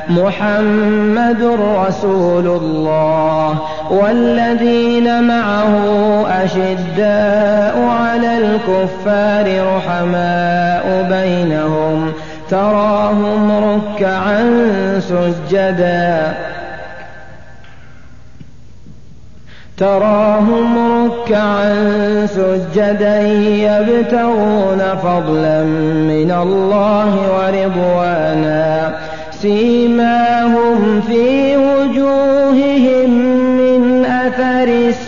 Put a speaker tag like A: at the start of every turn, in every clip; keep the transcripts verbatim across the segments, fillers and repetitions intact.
A: محمد رسول الله والذين معه أشداء على الكفار رحماء بينهم تراهم ركعا سجدا تراهم ركعا سجدا يبتغون فضلا من الله ورضوانا سيماهم في وجوههم من أثر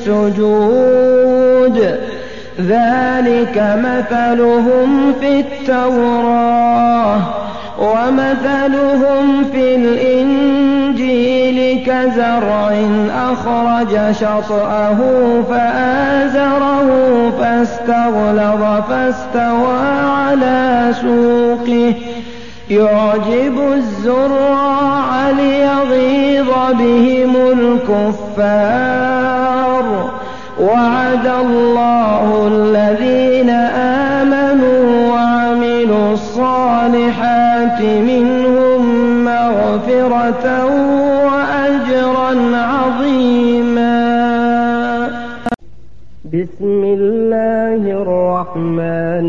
A: السجود ذلك مثلهم في التوراة ومثلهم في الإنجيل كزرع أخرج شطأه فآزره فاستغلظ فاستوى على سوقه يعجب الزراع ليغيظ بهم الكفار وعد الله الذين آمنوا وعملوا الصالحات منهم مغفرة وأجرا عظيما. بسم الله الرحمن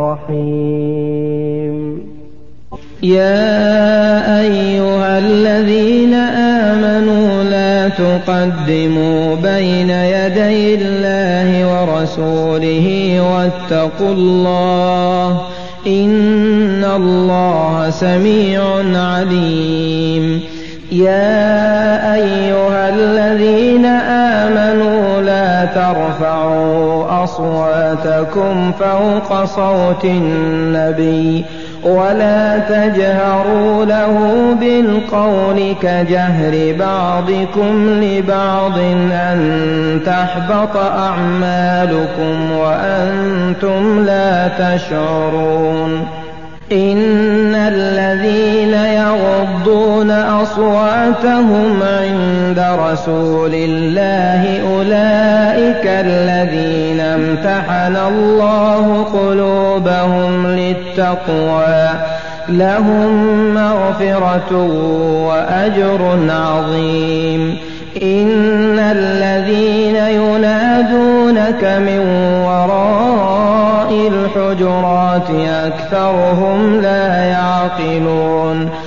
A: الرحيم. يا أيها الذين آمنوا لا تقدموا بين يدي الله ورسوله واتقوا الله إن الله سميع عليم. يا أيها الذين آمنوا لا ترفعوا أصواتكم فوق صوت النبي ولا تجهروا له بالقول كجهر بعضكم لبعض أن تحبط أعمالكم وأنتم لا تشعرون. إن الذين يغضون أصواتهم عند رسول الله أولئك الذين امتحن الله قلوبهم للتقوى لهم مغفرة وأجر عظيم. إن الذين ينادونك من وراء الحجرات أكثرهم لا يعقلون.